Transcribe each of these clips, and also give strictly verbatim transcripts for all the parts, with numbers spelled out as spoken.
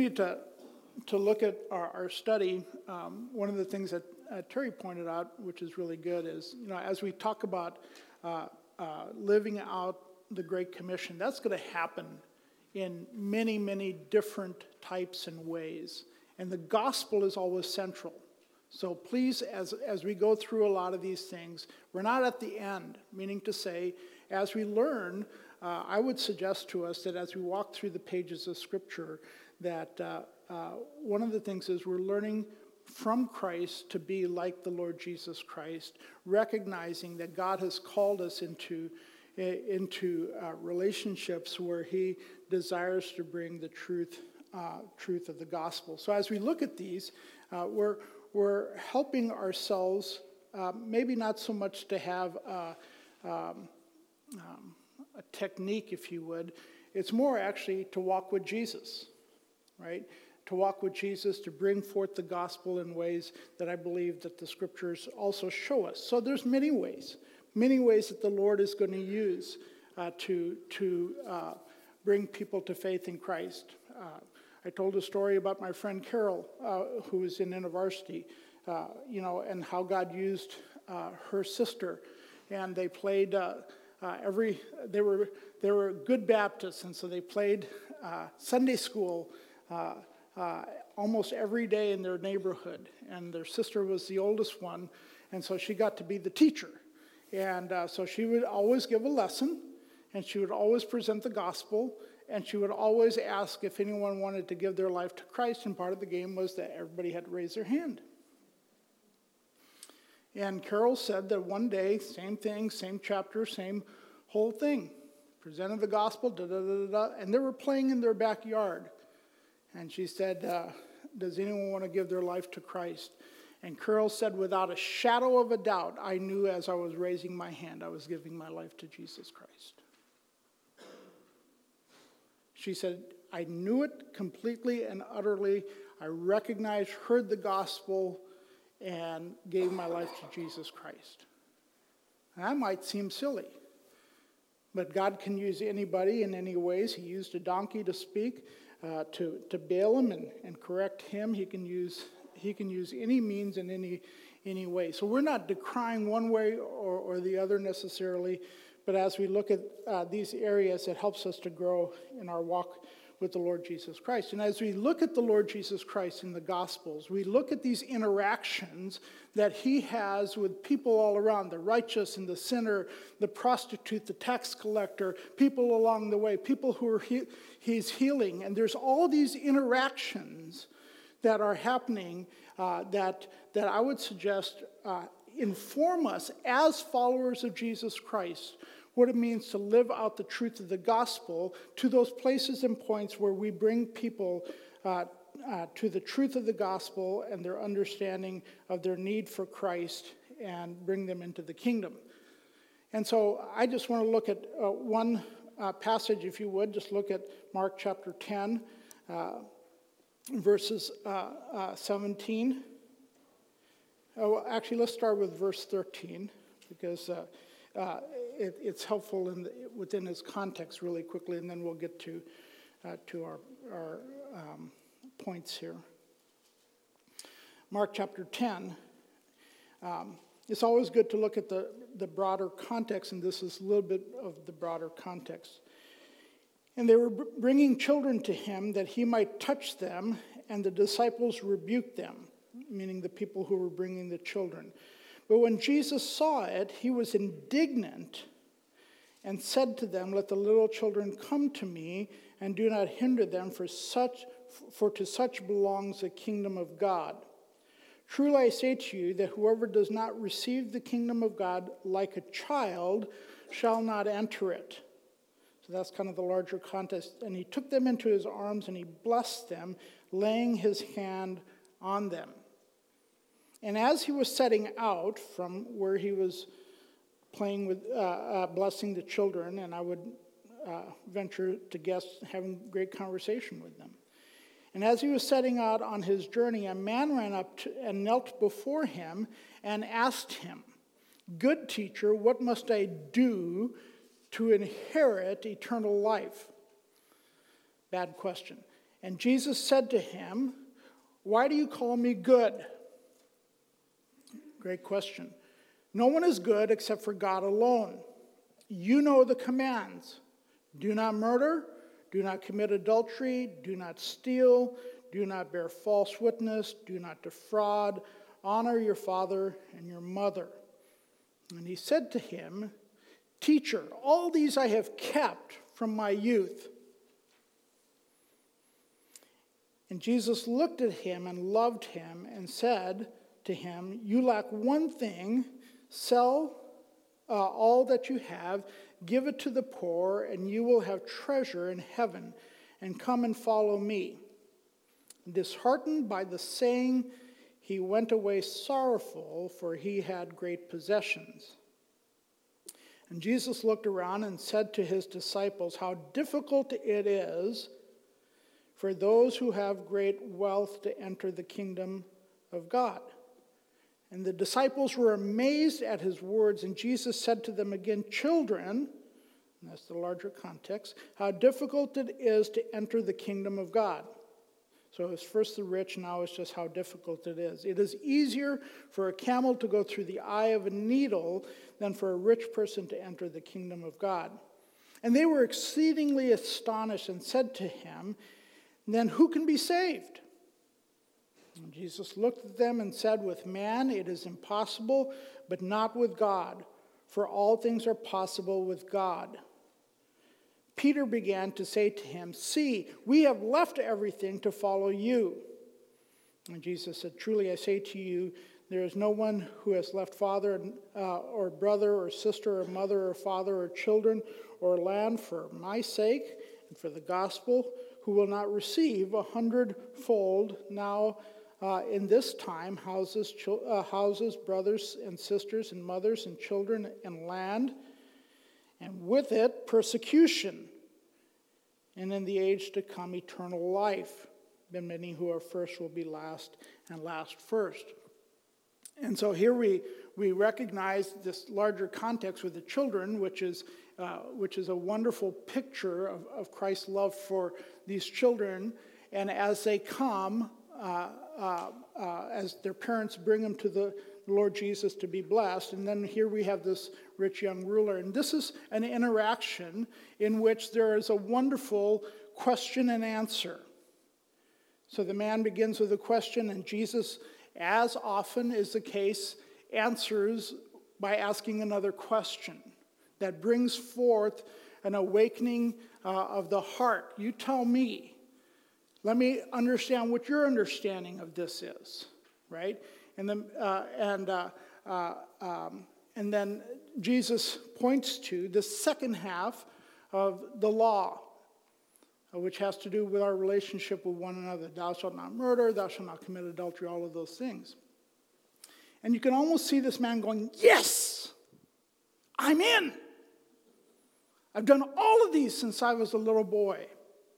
continue to to look at our, our study, um, one of the things that uh, Terry pointed out, which is really good, is, you know, as we talk about uh, uh, living out the Great Commission, that's going to happen in many, many different types and ways. And the gospel is always central. So please, as, as we go through a lot of these things, we're not at the end, meaning to say, as we learn, uh, I would suggest to us that as we walk through the pages of Scripture, that uh, uh, one of the things is we're learning from Christ to be like the Lord Jesus Christ, recognizing that God has called us into, into uh, relationships where he desires to bring the truth, uh, truth of the gospel. So as we look at these, uh, we're, we're helping ourselves, uh, maybe not so much to have a, um, um, a technique, if you would. It's more actually to walk with Jesus, right? To walk with Jesus, to bring forth the gospel in ways that I believe that the scriptures also show us. So there's many ways, many ways that the Lord is going to use uh, to, to uh, bring people to faith in Christ. Uh, I told a story about my friend Carol, uh, who was in InterVarsity, uh, you know, and how God used uh, her sister. And they played uh, uh, every, they were, they were good Baptists, and so they played uh, Sunday school uh, Uh, almost every day in their neighborhood. And their sister was the oldest one, and so she got to be the teacher. And uh, so she would always give a lesson, and she would always present the gospel, and she would always ask if anyone wanted to give their life to Christ, and part of the game was that everybody had to raise their hand. And Carol said that one day, same thing, same chapter, same whole thing, presented the gospel, da da da da, and they were playing in their backyard. And she said, uh, does anyone want to give their life to Christ? And Carol said, without a shadow of a doubt, I knew as I was raising my hand, I was giving my life to Jesus Christ. She said, I knew it completely and utterly. I recognized, heard the gospel, and gave my life to Jesus Christ. And that might seem silly, but God can use anybody in any ways. He used a donkey to speak. Uh, to, to Balaam and, and correct him. He can use he can use any means in any any way. So we're not decrying one way or, or the other necessarily, but as we look at uh, these areas, it helps us to grow in our walk with the Lord Jesus Christ. And as we look at the Lord Jesus Christ in the Gospels, we look at these interactions that he has with people all around, the righteous and the sinner, the prostitute, the tax collector, people along the way, people who are he, he's healing. And there's all these interactions that are happening uh, that, that I would suggest uh, inform us as followers of Jesus Christ what it means to live out the truth of the gospel to those places and points where we bring people uh, uh, to the truth of the gospel and their understanding of their need for Christ and bring them into the kingdom. And so I just want to look at uh, one uh, passage, if you would. Just look at Mark chapter ten, uh, verses uh, uh, seventeen. Oh, actually, let's start with verse thirteen, because uh, uh, it, it's helpful in the, within its context really quickly, and then we'll get to uh, to our, our um, points here. Mark chapter ten. Um, it's always good to look at the, the broader context, and this is a little bit of the broader context. And they were bringing children to him that he might touch them, and the disciples rebuked them, meaning the people who were bringing the children. But when Jesus saw it, he was indignant and said to them, let the little children come to me, and do not hinder them, for such, for to such belongs the kingdom of God. Truly I say to you that whoever does not receive the kingdom of God like a child shall not enter it. So that's kind of the larger context. And he took them into his arms and he blessed them, laying his hand on them. And as he was setting out from where he was playing with, uh, uh, blessing the children, and I would uh, venture to guess having great conversation with them. And as he was setting out on his journey, a man ran up to, and knelt before him and asked him, "Good teacher, what must I do to inherit eternal life?" Bad question. And Jesus said to him, "Why do you call me good?" Great question. No one is good except for God alone. You know the commands. Do not murder, do not commit adultery, do not steal, do not bear false witness, do not defraud, honor your father and your mother. And he said to him, "Teacher, all these I have kept from my youth." And Jesus looked at him and loved him and said to him, "You lack one thing. Sell uh, all that you have, give it to the poor, and you will have treasure in heaven. And come and follow me." Disheartened by the saying, he went away sorrowful, for he had great possessions. And Jesus looked around and said to his disciples, "How difficult it is for those who have great wealth to enter the kingdom of God." And the disciples were amazed at his words, and Jesus said to them again, "Children," and that's the larger context, "how difficult it is to enter the kingdom of God." So it was first the rich, now it's just how difficult it is. It is easier for a camel to go through the eye of a needle than for a rich person to enter the kingdom of God. And they were exceedingly astonished and said to him, "Then who can be saved?" And Jesus looked at them and said, "With man it is impossible, but not with God, for all things are possible with God." Peter began to say to him, "See, we have left everything to follow you." And Jesus said, "Truly I say to you, there is no one who has left father uh, or brother or sister or mother or father or children or land for my sake and for the gospel, who will not receive a hundredfold now uh, in this time houses, uh, houses, brothers and sisters and mothers and children and land, and with it persecution, and in the age to come eternal life. Then many who are first will be last, and last first." And so here we, we recognize this larger context with the children, which is, uh, which is a wonderful picture of, of Christ's love for these children. And as they come, uh, uh, uh, as their parents bring them to the Lord Jesus to be blessed. And then here we have this rich young ruler. And this is an interaction in which there is a wonderful question and answer. So the man begins with a question, and Jesus, as often is the case, answers by asking another question that brings forth an awakening uh, of the heart. You tell me. Let me understand what your understanding of this is, right? And then, uh, and uh, uh, um, and then Jesus points to the second half of the law, uh, which has to do with our relationship with one another. Thou shalt not murder, thou shalt not commit adultery, all of those things. And you can almost see this man going, "Yes, I'm in. I've done all of these since I was a little boy."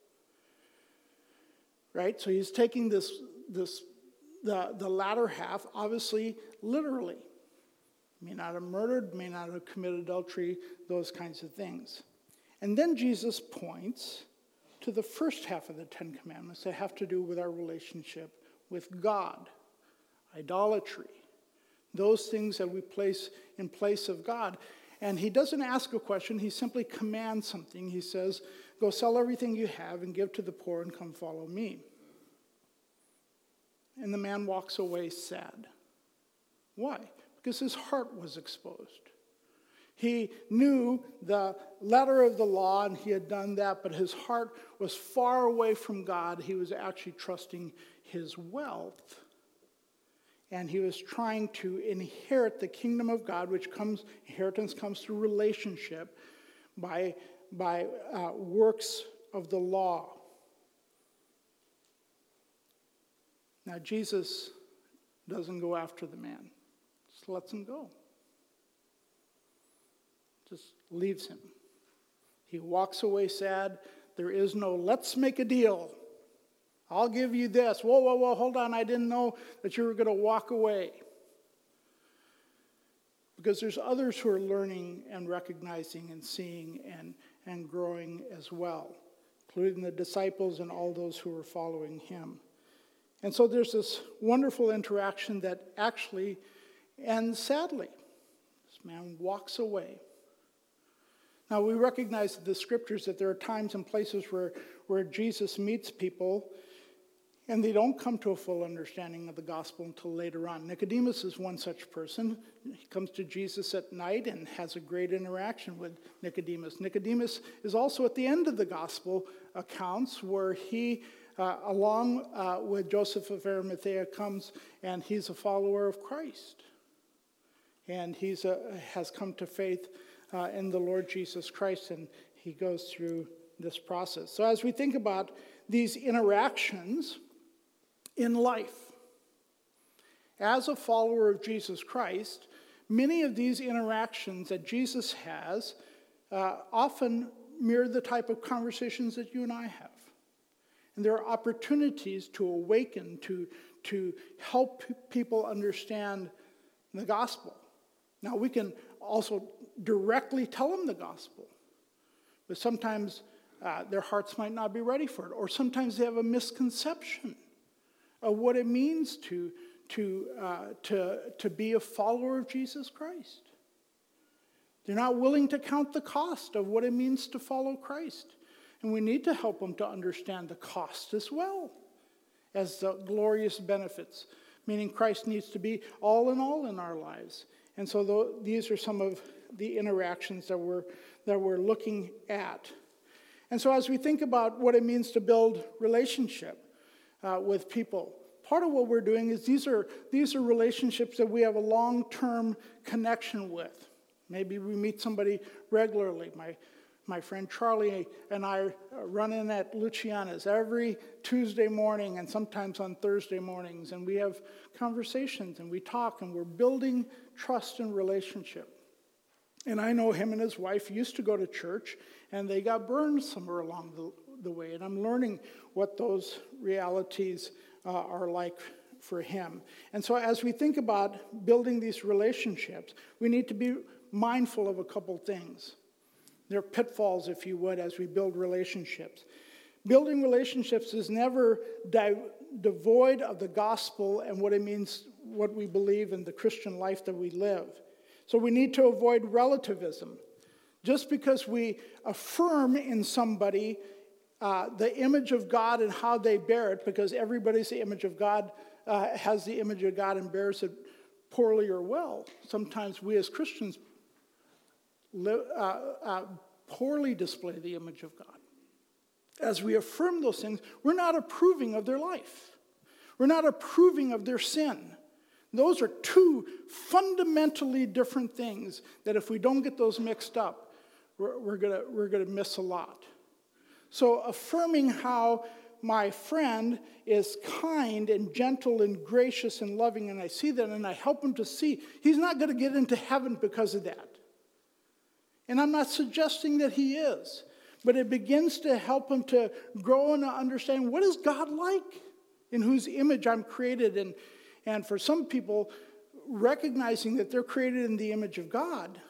Right? So he's taking this, this the, the latter half, obviously, literally. May not have murdered, may not have committed adultery, those kinds of things. And then Jesus points to the first half of the Ten Commandments that have to do with our relationship with God, idolatry, those things that we place in place of God. And he doesn't ask a question, he simply commands something. He says, "Go sell everything you have and give to the poor and come follow me." And the man walks away sad. Why? Because his heart was exposed. He knew the letter of the law and he had done that, but his heart was far away from God. He was actually trusting his wealth. And he was trying to inherit the kingdom of God, which comes, inheritance comes through relationship by, by uh, works of the law. Now, Jesus doesn't go after the man. Just lets him go. Just leaves him. He walks away sad. There is no, "Let's make a deal. I'll give you this." Whoa, whoa, whoa, hold on. I didn't know that you were going to walk away. Because there's others who are learning and recognizing and seeing and, and growing as well. including the disciples and all those who were following him. And so there's this wonderful interaction that actually ends sadly. This man walks away. Now, we recognize in the scriptures that there are times and places where, where Jesus meets people and they don't come to a full understanding of the gospel until later on. Nicodemus is one such person. He comes to Jesus at night and has a great interaction with Nicodemus. Nicodemus is also at the end of the gospel accounts where he, uh, along uh, with Joseph of Arimathea, comes and he's a follower of Christ. And he has come to faith uh, in the Lord Jesus Christ, and he goes through this process. So as we think about these interactions in life, as a follower of Jesus Christ, many of these interactions that Jesus has uh, often mirror the type of conversations that you and I have. And there are opportunities to awaken, to, to help people understand the gospel. Now, we can also directly tell them the gospel, but sometimes uh, their hearts might not be ready for it, or sometimes they have a misconception of what it means to, to, uh, to, to be a follower of Jesus Christ. They're not willing to count the cost of what it means to follow Christ. And we need to help them to understand the cost as well as the glorious benefits, meaning Christ needs to be all in all in our lives. And so th- these are some of the interactions that we're, that we're looking at. And so as we think about what it means to build relationship uh, with people, part of what we're doing is these are, these are relationships that we have a long-term connection with. Maybe we meet somebody regularly. My, my friend Charlie and I run in at Luciana's every Tuesday morning and sometimes on Thursday mornings, and we have conversations and we talk and we're building trust and relationship. And I know him and his wife used to go to church and they got burned somewhere along the, the way, and I'm learning what those realities uh, are like for him. And so as we think about building these relationships, we need to be mindful of a couple things. There are pitfalls, if you would, as we build relationships. Building relationships is never di- devoid of the gospel and what it means, what we believe in the Christian life that we live. So we need to avoid relativism. Just because we affirm in somebody uh, the image of God and how they bear it, because everybody's the image of God, uh, has the image of God and bears it poorly or well. Sometimes we as Christians live, uh, uh, poorly display the image of God. As we affirm those things, we're not approving of their life. We're not approving of their sin. Those are two fundamentally different things that if we don't get those mixed up, we're, we're gonna we're gonna miss a lot. So affirming how my friend is kind and gentle and gracious and loving, and I see that and I help him to see he's not going to get into heaven because of that. And I'm not suggesting that he is, but it begins to help him to grow and understand what is God like, in whose image I'm created. And, and for some people, recognizing that they're created in the image of God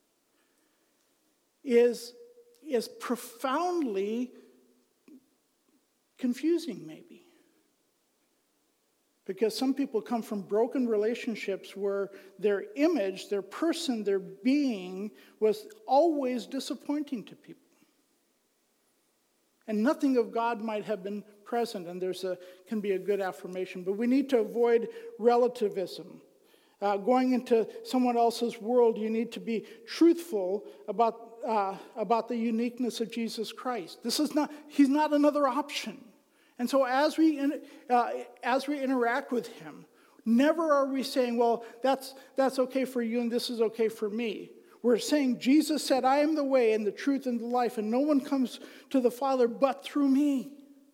is, is profoundly confusing, maybe. Because some people come from broken relationships where their image, their person, their being was always disappointing to people. And nothing of God might have been present, and there's a can be a good affirmation. But we need to avoid relativism. Uh, going into someone else's world, you need to be truthful about, uh, about the uniqueness of Jesus Christ. This is not, he's not another option. And so as we uh, as we interact with him, never are we saying, well, that's that's okay for you and this is okay for me. We're saying Jesus said, I am the way and the truth and the life, and no one comes to the Father but through me.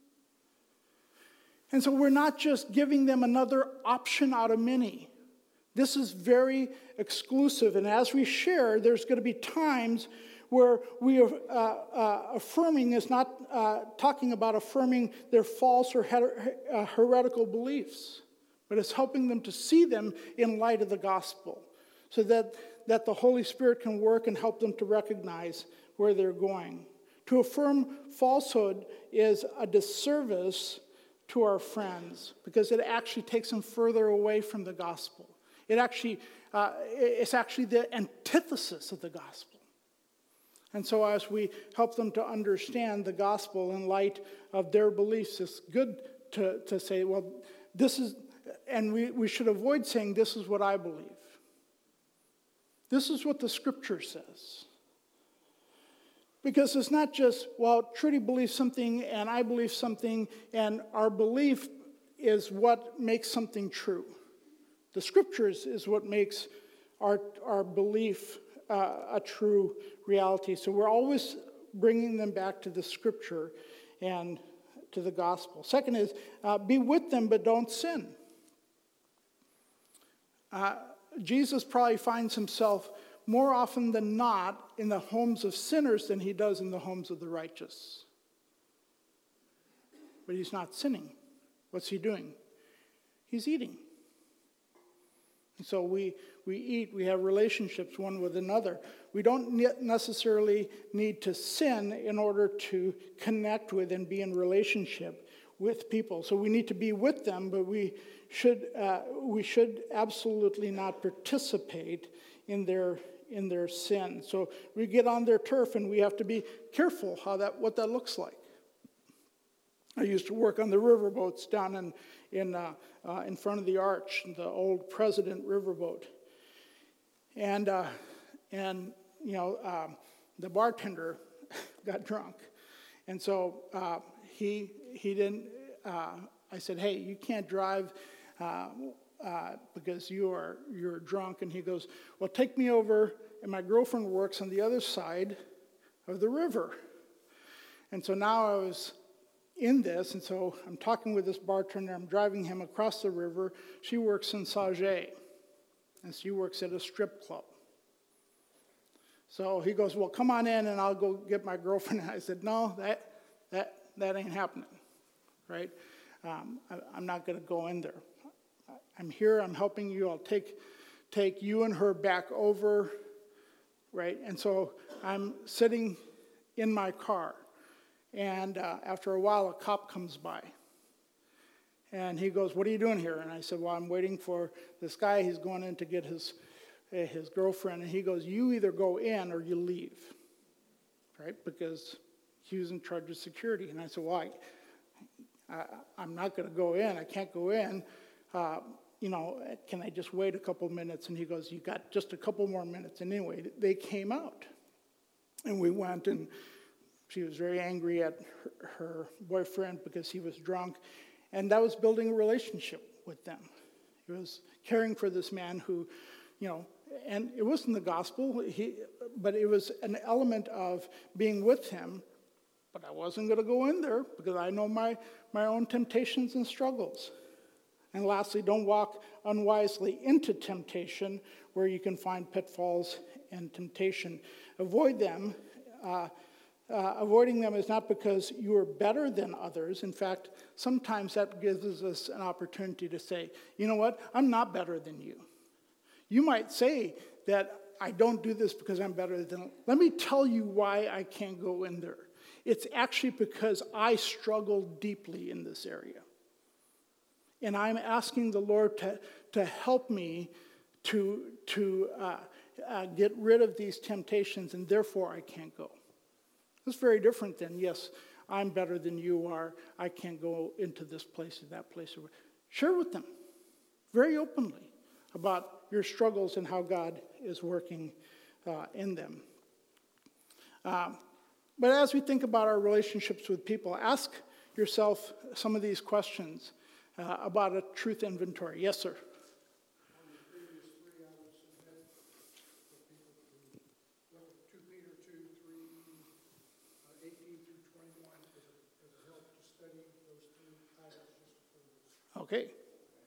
And so we're not just giving them another option out of many. This is very exclusive. And as we share, there's going to be times where we are uh, uh, affirming is not uh, talking about affirming their false or her- uh, heretical beliefs, but it's helping them to see them in light of the gospel, so that, that the Holy Spirit can work and help them to recognize where they're going. To affirm falsehood is a disservice to our friends because it actually takes them further away from the gospel. It actually, uh, it's actually the antithesis of the gospel. And so as we help them to understand the gospel in light of their beliefs, it's good to, to say, well, this is, and we, we should avoid saying, this is what I believe. This is what the scripture says. Because it's not just, well, Trudy believes something and I believe something, and our belief is what makes something true. The scriptures is what makes our, our belief uh, a true reality. So we're always bringing them back to the scripture and to the gospel. Second is, uh, be with them but don't sin. Uh, Jesus probably finds himself more often than not in the homes of sinners than he does in the homes of the righteous. But he's not sinning. What's he doing? He's eating. And so we, we eat, we have relationships one with another. We don't necessarily need to sin in order to connect with and be in relationship with people. So we need to be with them, but we should, uh, we should absolutely not participate in their in their sin. So we get on their turf and we have to be careful how that what that looks like. I used to work on the riverboats down in in uh, uh, in front of the arch, the old President riverboat, and uh, and you know um, the bartender got drunk, and so uh, he he didn't. Uh, I said, hey, you can't drive. Uh, Uh, because you are you're drunk. And he goes, well, take me over, and my girlfriend works on the other side of the river. And so now I was in this, and so I'm talking with this bartender, I'm driving him across the river. She works in Sauget, and she works at a strip club. So he goes, well, come on in and I'll go get my girlfriend. And I said, no, that that that ain't happening, right? Um, I, I'm not going to go in there. I'm here, I'm helping you, I'll take take you and her back over, right? And so I'm sitting in my car, and uh, after a while, a cop comes by. And he goes, what are you doing here? And I said, well, I'm waiting for this guy, he's going in to get his, uh, his girlfriend. And he goes, you either go in or you leave, right? Because he was in charge of security. And I said, well, I, I, I'm not going to go in, I can't go in. Uh, you know, can I just wait a couple minutes? And he goes, you got just a couple more minutes. And anyway, they came out. And we went, and she was very angry at her, her boyfriend because he was drunk. And that was building a relationship with them. It was caring for this man who, you know, and it wasn't the gospel, he, but it was an element of being with him. But I wasn't going to go in there because I know my, my own temptations and struggles. And lastly, don't walk unwisely into temptation where you can find pitfalls and temptation. Avoid them. Uh, uh, avoiding them is not because you are better than others. In fact, sometimes that gives us an opportunity to say, you know what, I'm not better than you. You might say that I don't do this because I'm better than. Let me tell you why I can't go in there. It's actually because I struggle deeply in this area. And I'm asking the Lord to, to help me to, to uh, uh, get rid of these temptations, and therefore I can't go. It's very different than, yes, I'm better than you are. I can't go into this place or that place. Share with them very openly about your struggles and how God is working uh, in them. Um, but as we think about our relationships with people, ask yourself some of these questions. Uh, about a truth inventory. Yes, sir. On the previous three, I would submit for people to look at two Peter two, three, uh, eighteen through twenty-one as a, as a help to study those three titles just before this. Okay.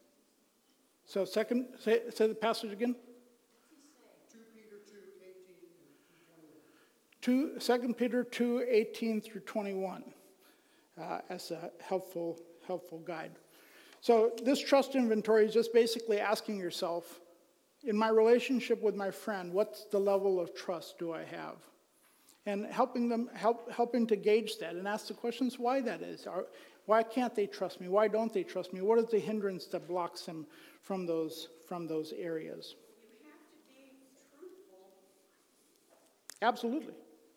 So second, say, say the passage again. two Peter two, eighteen and twenty-one. Two, Second Peter two, eighteen through twenty-one uh, as a helpful, helpful guide. So this trust inventory is just basically asking yourself, in my relationship with my friend, what's the level of trust do I have? and helping them, help, helping to gauge that and ask the questions why that is. Are, why can't they trust me? Why don't they trust me? What is the hindrance that blocks them from those, from those areas? You have to be truthful. Absolutely.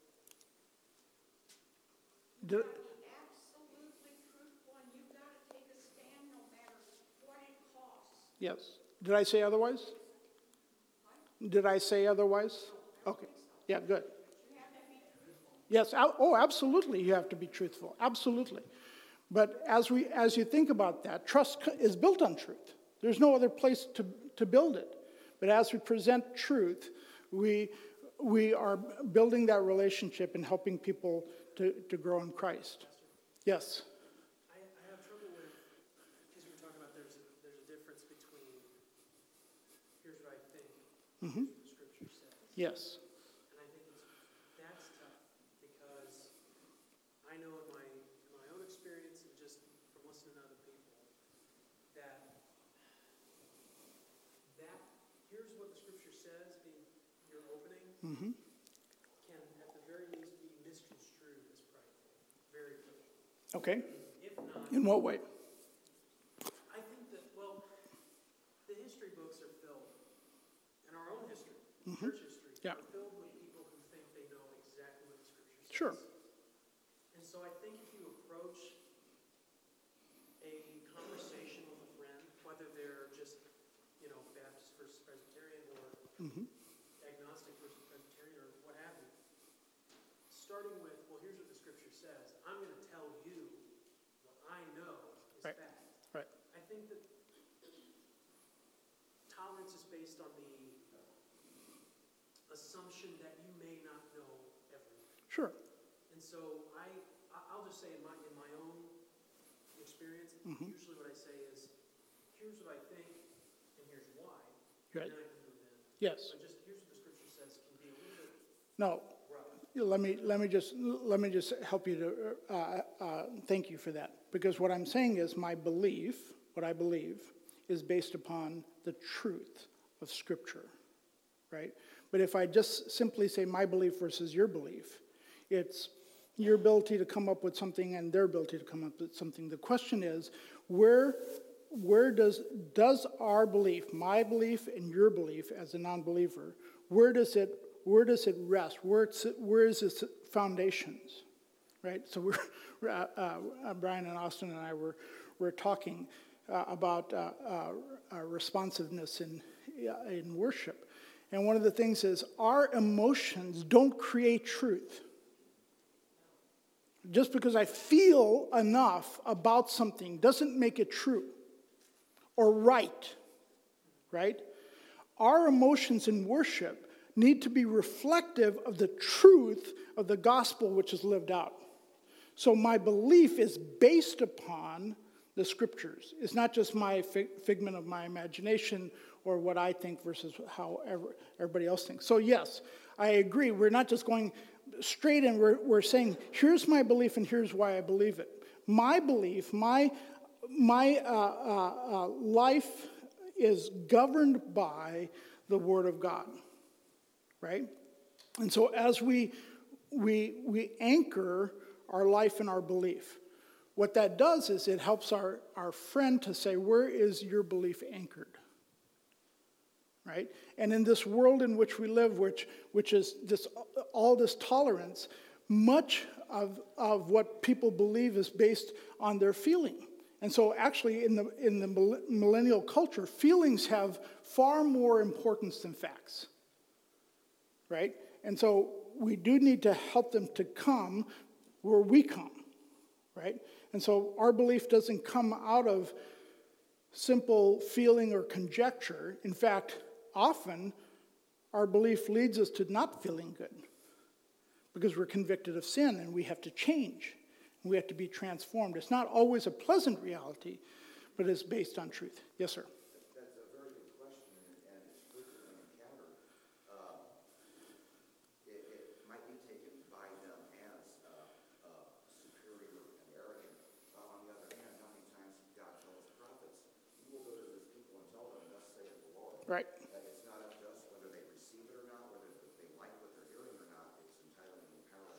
You Did, have to be absolutely truthful, and you've got to take a stand no matter what it costs. yes. Did I say otherwise? Did I say otherwise? Okay. Yeah, good. You have to be truthful. Yes. al- Oh, absolutely. You have to be truthful. Absolutely. But as we, as you think about that, trust co- is built on truth. There's no other place to, to build it. But as we present truth, we, we are building that relationship and helping people to, to grow in Christ. Yes. I, I have trouble with, because you were talking about there's a, there's a difference between, here's what I think, Mhm. here's what the scripture says. Yes. And I think it's, that's tough, because I know in my, in my own experience, and just from listening to other people, that, that, here's what the scripture says, being your opening, Mm-hmm. can at the very least be misconstrued as prideful, very quickly. Okay. If not, In what way? I think that, well, the history books are filled, and our own history, Mhm. church history, Yeah. are filled with people who think they know exactly what the scripture says. Sure. And so I think if you approach a conversation with a friend, whether they're just, you know, Baptist versus Presbyterian or Mm-hmm. agnostic versus Presbyterian or what have you, starting with, well, here's what the scripture says. I'm going to tell you what I know is Right. fact. Right. I think that tolerance is based on the assumption that you may not know everything. Sure. And so I, I- I'll just say in my, in my own experience, Mhm. usually what I say is, here's what I think, and here's why, Right. and then I can move in. Yes. But just, here's what the scripture says can be a little bit No. rough. Let me let me just let me just help you to uh, uh, thank you for that, because what I'm saying is my belief, what I believe, is based upon the truth of Scripture, right? But if I just simply say my belief versus your belief, it's your ability to come up with something and their ability to come up with something. The question is, where where does does our belief, my belief and your belief as a non-believer, where does it where does it rest? Where it's, where is its foundations, right? So we're uh, uh, Brian and Austin and I were were talking uh, about uh, uh, uh, responsiveness in in worship, and one of the things is our emotions don't create truth. Just because I feel enough about something doesn't make it true or right, right? Our emotions in worship need to be reflective of the truth of the gospel which is lived out. So my belief is based upon the scriptures. It's not just my figment of my imagination or what I think versus how everybody else thinks. So yes, I agree. We're not just going straight in. We're, we're saying, here's my belief and here's why I believe it. My belief, my, my uh, uh, uh, life is governed by the Word of God, right? And so as we, we, we anchor our life in our belief, what that does is it helps our, our friend to say, where is your belief anchored? Right? And in this world in which we live, which, which is this, all this tolerance, much of, of what people believe is based on their feeling. And so actually in the, in the millennial culture, feelings have far more importance than facts. Right? And so we do need to help them to come where we come. Right? And so our belief doesn't come out of simple feeling or conjecture. In fact, often our belief leads us to not feeling good because we're convicted of sin and we have to change. We have to be transformed. It's not always a pleasant reality, but it's based on truth. Yes, sir. That's a very good question, and it's frequently encountered. Uh, it, it might be taken by them as uh, uh, superior and arrogant. Uh, on the other hand, how many times did God tell his prophets, you will go to this people and tell them, thus saith the Lord. Right. That it's not up to us whether they receive it or not, whether they like what they're hearing or not. It's entirely in the power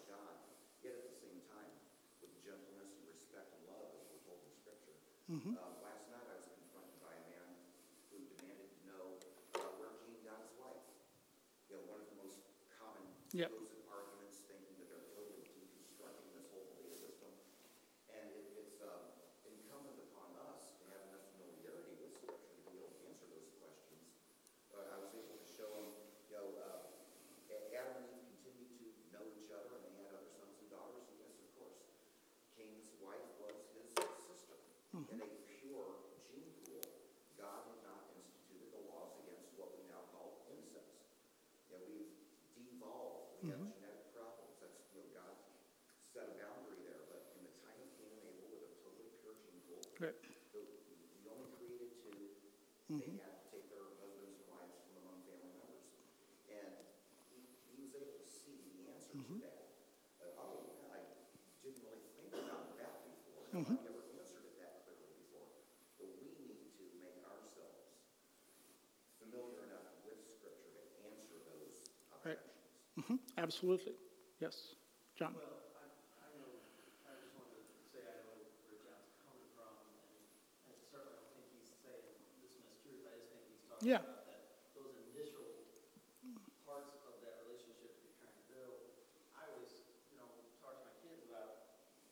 Uh, last night I was confronted by a man who demanded to know uh, where Gene got his wife. You know, one of the most common Yep. supposed arguments, thinking that they're totally deconstructing this whole belief system. And it, it's uh, incumbent upon us to have enough familiarity with Scripture to be able to answer those questions. But I was able to show him, you know, uh, Adam and Eve continued to know each other, and they had other sons and daughters. And yes, of course, Cain's wife was his sister. In a pure gene pool, God had not instituted the laws against what we now call incest. You know, we've devolved. We have genetic problems. That's, you know, God set a boundary there. But in the time of Cain and Abel, with a totally pure gene pool, Right. the, we only created two. They had to take their husbands and wives from among family members. And he, he was able to see the answer to that. Uh, oh, I didn't really think about that before. I never answered it that clearly before. But we need to make ourselves familiar enough with Scripture to answer those Right. objections. Mhm. Absolutely. Yes. John. Well, I, I know, I just wanted to say I know where John's coming from, and I certainly don't think he's saying this mistruth. I just think he's talking Yeah. about that, those initial parts of that relationship that you're trying to build. I always, you know, talk to my kids about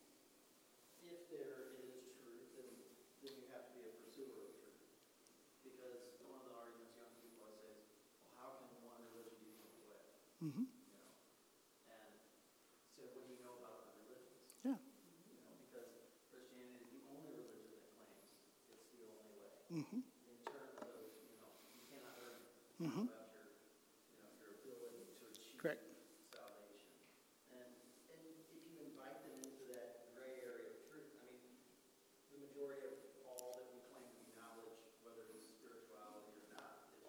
if there is truth, then, then you have to be a pursuer of truth. Because one of the arguments young people always say is, well, how can one religion be the way? Mhm. You know, and so what do you know about other religions? Yeah. You know, because Christianity is the only religion that claims it's the only way. Mhm. In terms of, you know, you cannot earn it. Mhm. It's about your, you know, your ability to achieve Correct. salvation. And and if you invite them into that gray area of truth, I mean, the majority of all that we claim to be knowledge, whether it's spirituality or not, is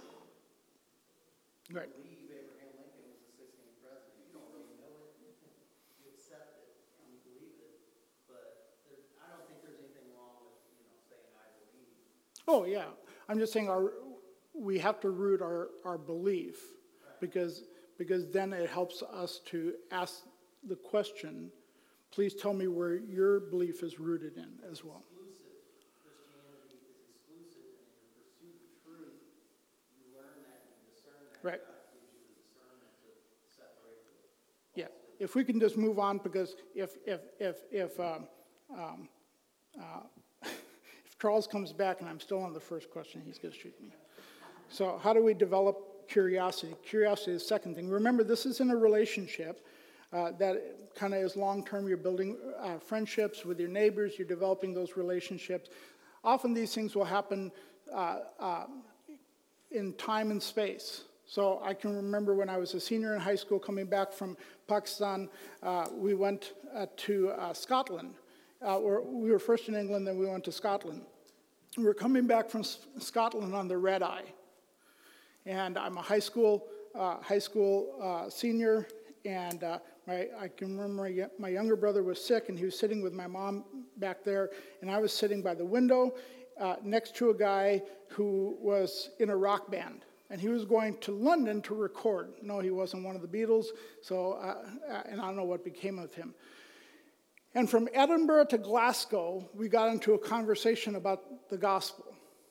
Right. believe Abraham Lincoln was the sixteenth president. You don't really know it. You accept it and you believe it. But there, I don't think there's anything wrong with, you know, saying I believe. Oh, yeah. I'm just saying our, we have to root our, our belief because, because then it helps us to ask the question, please tell me where your belief is rooted in as well. Exclusive. Christianity is exclusive, and in your pursuit of truth, you learn that and discern that. Right. God gives you the discernment to separate the Yeah. If we can just move on, because if, if, if, if, um, um, uh, if Charles comes back and I'm still on the first question, he's going to shoot me. So how do we develop curiosity? Curiosity is the second thing. Remember, this is in a relationship uh, that kind of is long-term. You're building uh, friendships with your neighbors. You're developing those relationships. Often these things will happen uh, uh, in time and space. So I can remember when I was a senior in high school coming back from Pakistan, uh, we went uh, to uh, Scotland. Uh, or we were first in England, then we went to Scotland. We were coming back from S- Scotland on the red eye. And I'm a high school uh, high school uh, senior, and uh, my, I can remember my, my younger brother was sick, and he was sitting with my mom back there, and I was sitting by the window uh, next to a guy who was in a rock band. And he was going to London to record. No, he wasn't one of the Beatles, so uh, uh, and I don't know what became of him. And from Edinburgh to Glasgow, we got into a conversation about the gospel.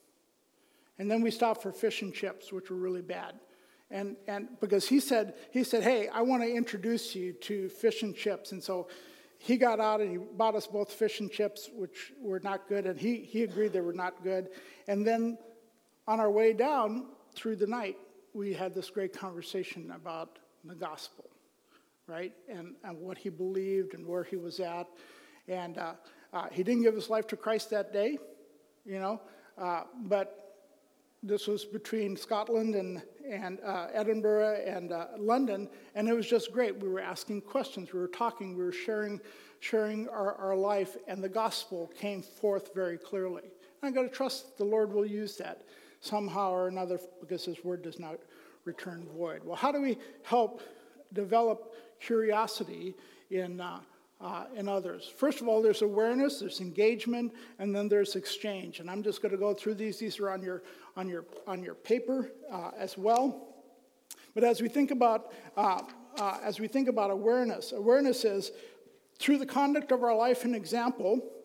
And then we stopped for fish and chips, which were really bad. And and because he said, he said, hey, I want to introduce you to fish and chips. And so he got out and he bought us both fish and chips, which were not good. And he, he agreed they were not good. And then on our way down through the night, we had this great conversation about the gospel, right? And, and what he believed and where he was at. And uh, uh, he didn't give his life to Christ that day, you know, uh, but this was between Scotland and, and uh, Edinburgh and uh, London, and it was just great. We were asking questions, we were talking, we were sharing, sharing our, our life, and the gospel came forth very clearly. And I got to trust the Lord will use that somehow or another, because his word does not return void. Well, how do we help develop curiosity in uh, uh, in others? First of all, there's awareness, there's engagement, and then there's exchange. And I'm just going to go through these. These are on your on your on your paper uh, as well. But as we think about uh, uh, as we think about awareness, awareness is through the conduct of our life and example,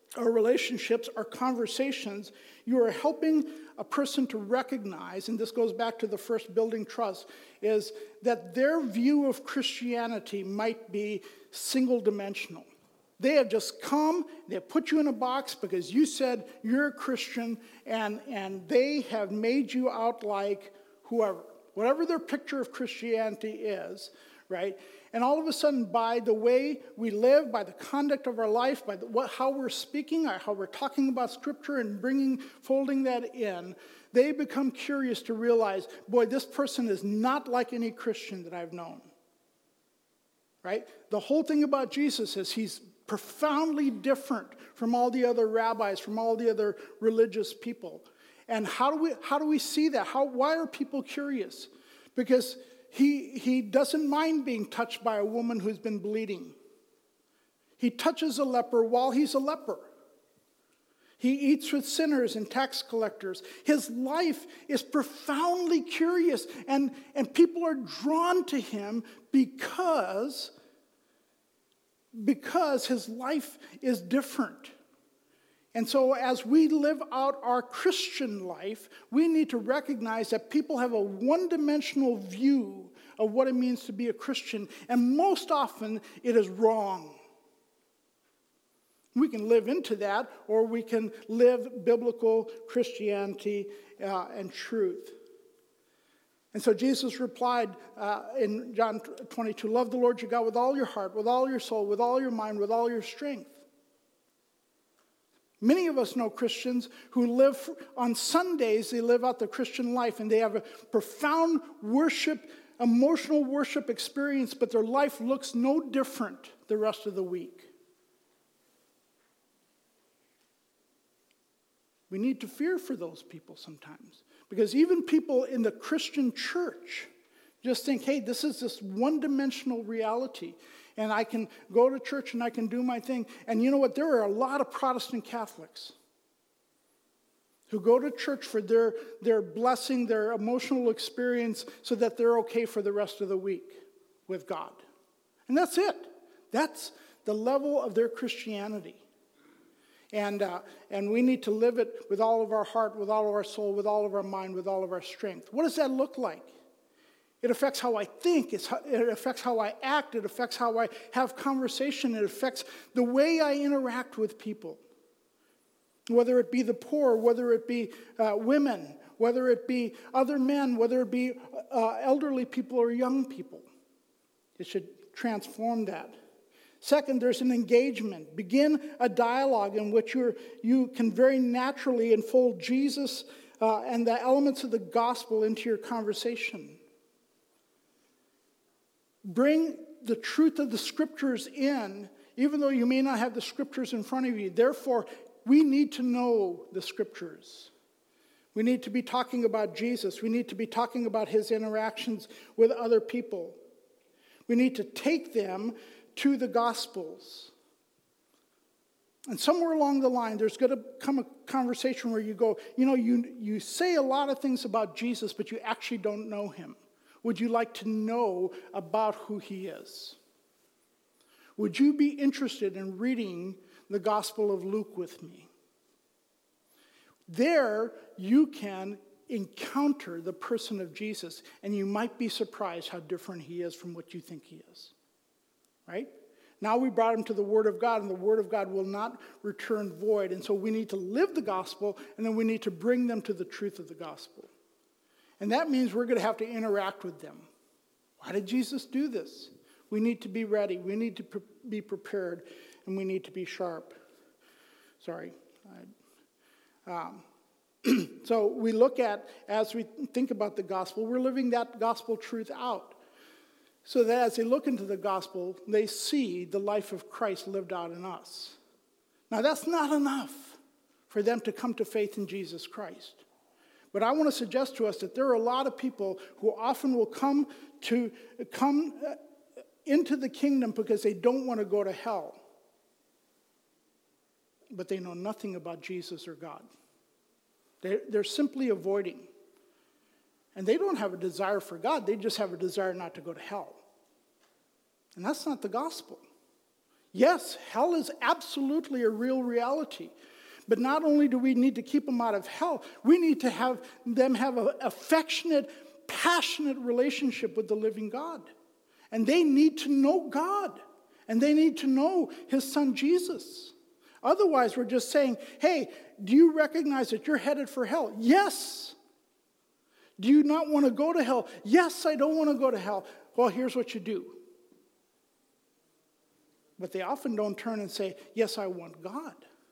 our relationships, our conversations, you are helping a person to recognize, and this goes back to the first building trust, is that their view of Christianity might be single-dimensional. They have just come, they have put you in a box because you said you're a Christian, and, and they have made you out like whoever. Whatever their picture of Christianity is, right? And all of a sudden, by the way we live, by the conduct of our life, by the, what, how we're speaking, how we're talking about Scripture and bringing, folding that in, they become curious to realize, boy, this person is not like any Christian that I've known. Right? The whole thing about Jesus is he's profoundly different from all the other rabbis, from all the other religious people. And how do we how do we see that? How why are people curious? Because he he doesn't mind being touched by a woman who's been bleeding. He touches a leper while he's a leper. He eats with sinners and tax collectors. His life is profoundly curious, and, and people are drawn to him because, because his life is different. And so as we live out our Christian life, we need to recognize that people have a one-dimensional view of what it means to be a Christian, and most often it is wrong. We can live into that, or we can live biblical Christianity uh, and truth. And so Jesus replied uh, in John twenty-two, love the Lord your God with all your heart, with all your soul, with all your mind, with all your strength. Many of us know Christians who live on Sundays, they live out the Christian life, and they have a profound worship, emotional worship experience, but their life looks no different the rest of the week. We need to fear for those people sometimes. Because even people in the Christian church just think, hey, this is this one-dimensional reality. And I can go to church and I can do my thing. And you know what? There are a lot of Protestant Catholics who go to church for their, their blessing, their emotional experience, so that they're okay for the rest of the week with God. And that's it. That's the level of their Christianity. And uh, and we need to live it with all of our heart, with all of our soul, with all of our mind, with all of our strength. What does that look like? It affects how I think. It's how, it affects how I act. It affects how I have conversation. It affects the way I interact with people. Whether it be the poor, whether it be uh, women, whether it be other men, whether it be uh, elderly people or young people. It should transform that. Second, there's an engagement. Begin a dialogue in which you're, you can very naturally unfold Jesus uh, and the elements of the gospel into your conversation. Bring the truth of the scriptures in, even though you may not have the scriptures in front of you. Therefore, we need to know the scriptures. We need to be talking about Jesus. We need to be talking about his interactions with other people. We need to take them to the Gospels. And somewhere along the line, there's going to come a conversation where you go, you know, you, you say a lot of things about Jesus, but you actually don't know him. Would you like to know about who he is? Would you be interested in reading the Gospel of Luke with me? There, you can encounter the person of Jesus, and you might be surprised how different he is from what you think he is. Right? Now we brought him to the Word of God, and the Word of God will not return void. And so we need to live the gospel, and then we need to bring them to the truth of the gospel. And that means we're going to have to interact with them. Why did Jesus do this? We need to be ready. We need to pre- be prepared, and we need to be sharp. Sorry. I, um, so we look at, as we think about the gospel, we're living that gospel truth out. So that as they look into the gospel, they see the life of Christ lived out in us. Now, that's not enough for them to come to faith in Jesus Christ. But I want to suggest to us that there are a lot of people who often will come to come into the kingdom because they don't want to go to hell. But they know nothing about Jesus or God. They're, they're simply avoiding. And they don't have a desire for God. They just have a desire not to go to hell. And that's not the gospel. Yes, hell is absolutely a real reality. But not only do we need to keep them out of hell, we need to have them have an affectionate, passionate relationship with the living God. And they need to know God. And they need to know his son Jesus. Otherwise, we're just saying, hey, do you recognize that you're headed for hell? Yes. Do you not want to go to hell? Yes, I don't want to go to hell. Well, here's what you do. But they often don't turn and say, yes, I want God.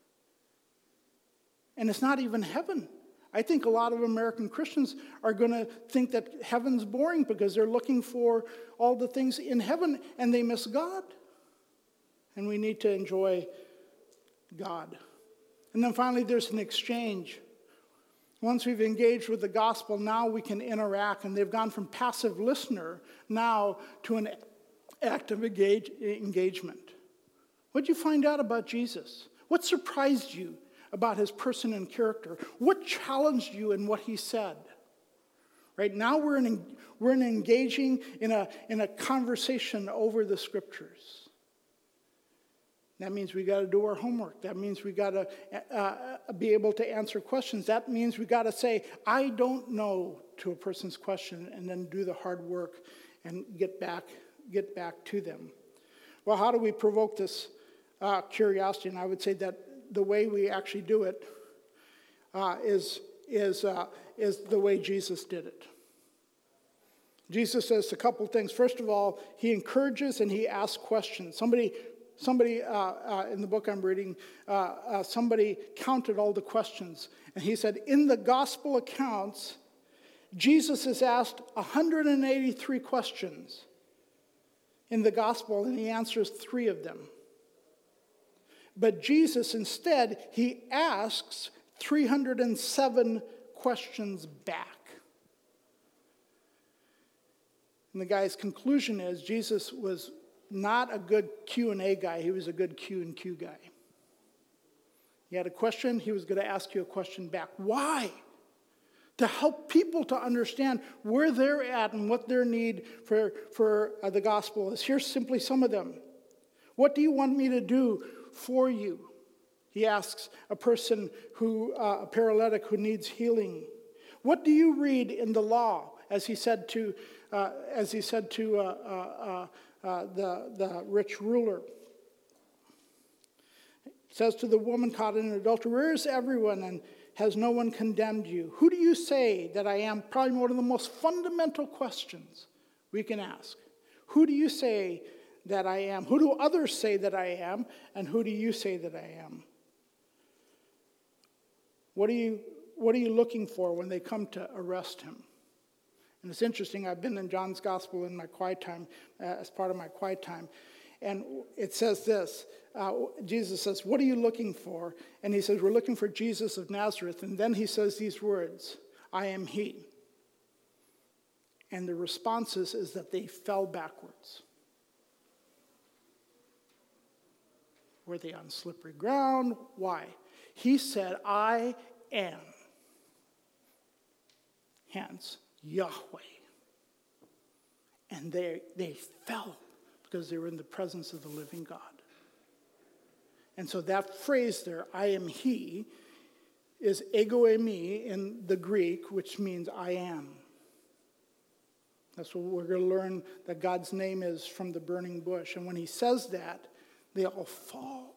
And it's not even heaven. I think a lot of American Christians are going to think that heaven's boring because they're looking for all the things in heaven and they miss God. And we need to enjoy God. And then finally, there's an exchange. Once we've engaged with the gospel, now we can interact. And they've gone from passive listener now to an active engage, engagement. What did you find out about Jesus? What surprised you about his person and character? What challenged you in what he said? Right now we're in, we're in engaging in a, in a conversation over the scriptures. That means we got to do our homework. That means we got to uh, be able to answer questions. That means we got to say, I don't know, to a person's question, and then do the hard work and get back, get back to them. Well, how do we provoke this uh, curiosity? And I would say that the way we actually do it uh, is, is, uh, is the way Jesus did it. Jesus says a couple things. First of all, he encourages and he asks questions. Somebody, somebody uh, uh, in the book I'm reading, uh, uh, somebody counted all the questions. And he said, in the gospel accounts, Jesus is asked one hundred eighty-three questions in the gospel, and he answers three of them. But Jesus, instead, he asks three hundred seven questions back. And the guy's conclusion is Jesus was not a good Q and A guy. He was a good Q and Q guy. You had a question, he was going to ask you a question back. Why? To help people to understand where they're at and what their need for, for uh, the gospel is. Here's simply some of them. What do you want me to do for you? He asks a person who, uh, a paralytic who needs healing. What do you read in the law? As he said to, uh, as he said to uh, uh, uh, the, the rich ruler. It says to the woman caught in adultery, where is everyone, and has no one condemned you? Who do you say that I am? Probably one of the most fundamental questions we can ask. Who do you say that I am? Who do others say that I am? And who do you say that I am? What are you, what are you looking for when they come to arrest him? And it's interesting, I've been in John's Gospel in my quiet time, uh, as part of my quiet time. And it says this, uh, Jesus says, what are you looking for? And he says, we're looking for Jesus of Nazareth. And then he says these words, I am he. And the response is, is that they fell backwards. Were they on slippery ground? Why? He said, I am. Hence, Yahweh. And they, they fell because they were in the presence of the living God. And so that phrase there, I am he, is ego eimi in the Greek, which means I am. That's what we're going to learn that God's name is from the burning bush. And when he says that, they all fall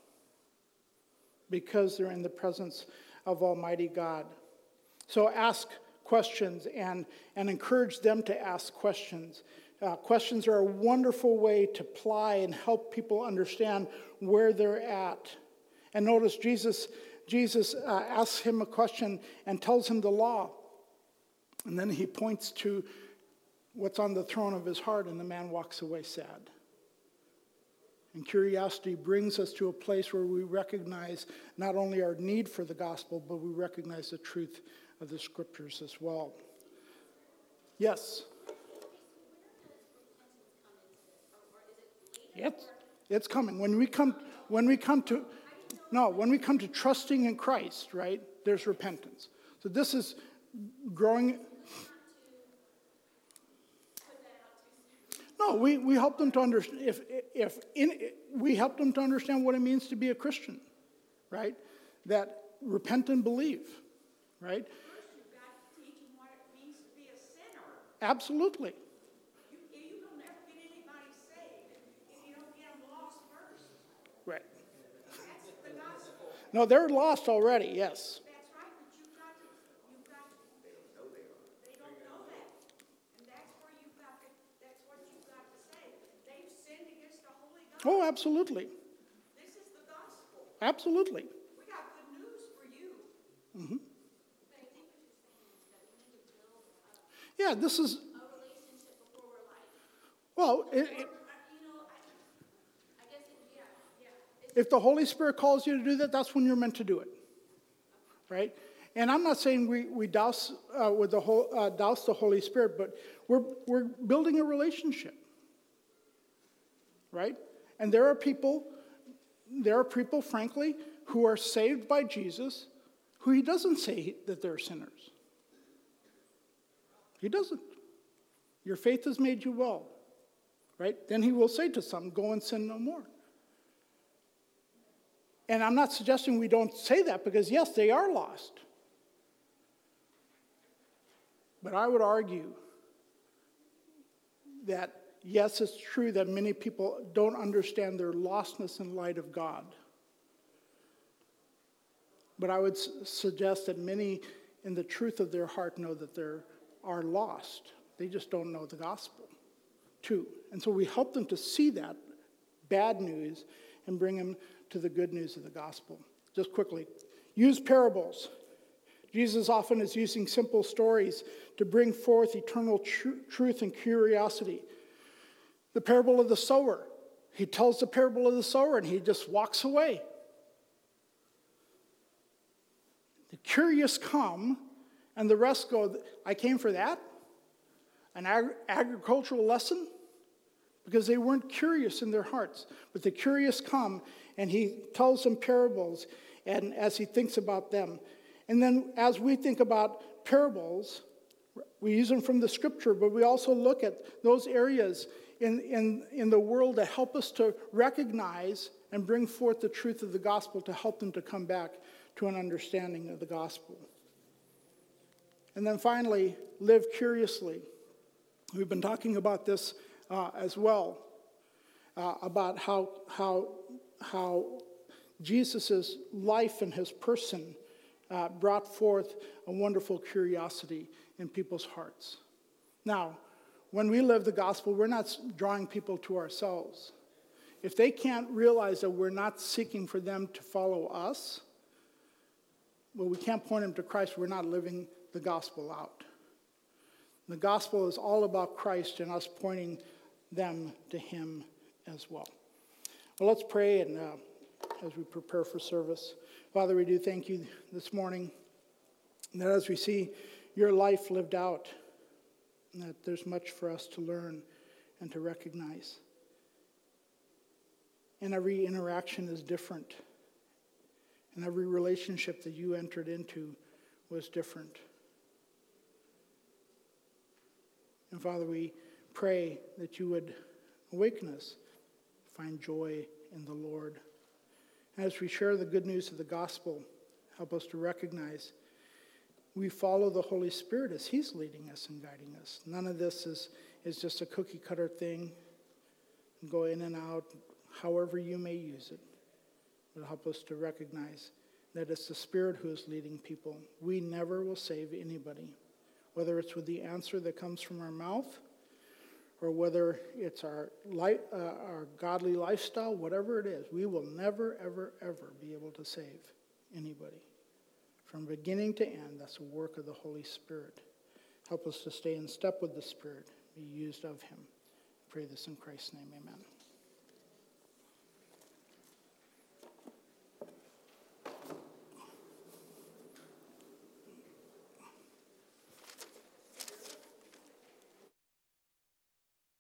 because they're in the presence of Almighty God. So ask questions and, and encourage them to ask questions. Uh, questions are a wonderful way to ply and help people understand where they're at. And notice Jesus, Jesus uh, asks him a question and tells him the law. And then he points to what's on the throne of his heart, and the man walks away sad. And curiosity brings us to a place where we recognize not only our need for the gospel, but we recognize the truth of the scriptures as well. Yes? It's, it's coming. When we come, when we come to, no, when we come to trusting in Christ, right, there's repentance. So this is growing. No, we, we help them to understand, if, if in, we help them to understand what it means to be a Christian, right? That repent and believe, right? First, you've got to teach them what it means to be a sinner. Absolutely. You, you will never get anybody saved if you don't get them lost first. Right. That's the gospel. No, they're lost already, yes. That's right, but you've got to, you've got to. They don't know they are. They don't know that. And that's where you've got to, that's what you've got to say. They've sinned against the holy God. Oh, absolutely. This is the gospel. Absolutely. We got good news for you. Mm-hmm. But I think what you're saying is that we need to build a, Yeah, this is, a relationship before we're like, well, it, it, or, uh, you know, I, I guess, it, yeah, yeah. It's, if the Holy Spirit calls you to do that, that's when you're meant to do it, right? And I'm not saying we, we douse, uh, with the whole, uh, douse the Holy Spirit, but we're, we're building a relationship, right? And there are people, there are people, frankly, who are saved by Jesus, who he doesn't say that they're sinners. He doesn't. Your faith has made you well, right? Then he will say to some, go and sin no more. And I'm not suggesting we don't say that, because yes, they are lost. But I would argue that yes, it's true that many people don't understand their lostness in light of God. But I would su- suggest that many, in the truth of their heart, know that they are lost. They just don't know the gospel, too. And so we help them to see that bad news and bring them to the good news of the gospel. Just quickly, use parables. Jesus often is using simple stories to bring forth eternal tr- truth and curiosity. The parable of the sower. He tells the parable of the sower and he just walks away. The curious come and the rest go, I came for that? An ag- agricultural lesson? Because they weren't curious in their hearts. But the curious come and he tells them parables and as he thinks about them. And then as we think about parables, we use them from the scripture, but we also look at those areas in, in, in the world that help us to recognize and bring forth the truth of the gospel to help them to come back to an understanding of the gospel. And then finally, live curiously. We've been talking about this uh, as well, uh, about how, how, how Jesus' life and his person uh, brought forth a wonderful curiosity in people's hearts. Now, when we live the gospel, we're not drawing people to ourselves. If they can't realize that we're not seeking for them to follow us, well, we can't point them to Christ. We're not living the gospel out. The gospel is all about Christ and us pointing them to him as well. Well, let's pray and uh, as we prepare for service. Father, we do thank you this morning that as we see your life lived out, that there's much for us to learn and to recognize. And every interaction is different. And every relationship that you entered into was different. And Father, we pray that you would awaken us, find joy in the Lord. And as we share the good news of the gospel, help us to recognize we follow the Holy Spirit as he's leading us and guiding us. None of this is, is just a cookie cutter thing. Go in and out, however you may use it. But help us to recognize that it's the Spirit who is leading people. We never will save anybody, whether it's with the answer that comes from our mouth or whether it's our, li- uh, our godly lifestyle, whatever it is, we will never, ever, ever be able to save anybody. From beginning to end, that's the work of the Holy Spirit. Help us to stay in step with the Spirit, be used of him. I pray this in Christ's name, amen.